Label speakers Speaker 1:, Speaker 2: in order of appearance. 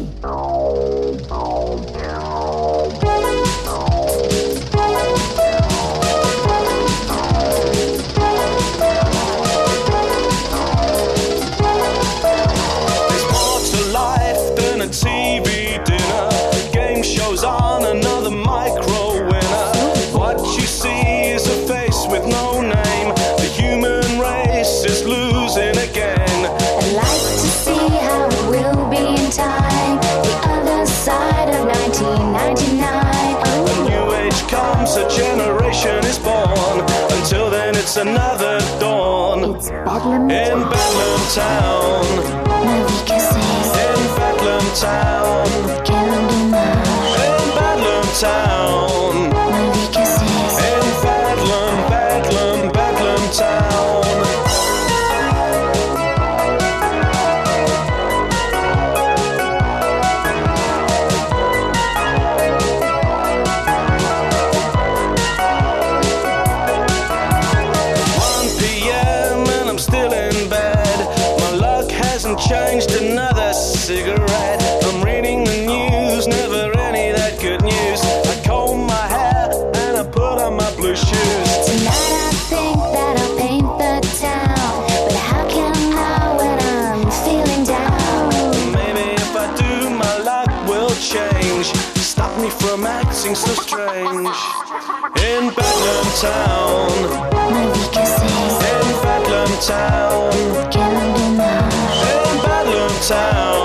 Speaker 1: TV dinner, game shows on, another micro winner. What you see is a face with no name. The human race is losing again.
Speaker 2: I'd like to see how it will be in time, the other side of 1999.
Speaker 1: A new age comes, a generation is born. Until then it's another dawn.
Speaker 2: It's Bedlam
Speaker 1: in Bedlam Town. In Bedlam Town. In Bedlam Town. In Bedlam, Bedlam, Bedlam Town. Changed, another cigarette. I'm reading the news, never any that good news. I comb my hair and I put on my blue shoes.
Speaker 2: Tonight I think that I'll paint the town, but how can I know when I'm feeling down?
Speaker 1: Maybe if I do, my luck will change. Stop me from acting so strange. In Bedlam Town. In Bedlam Town.
Speaker 2: Town.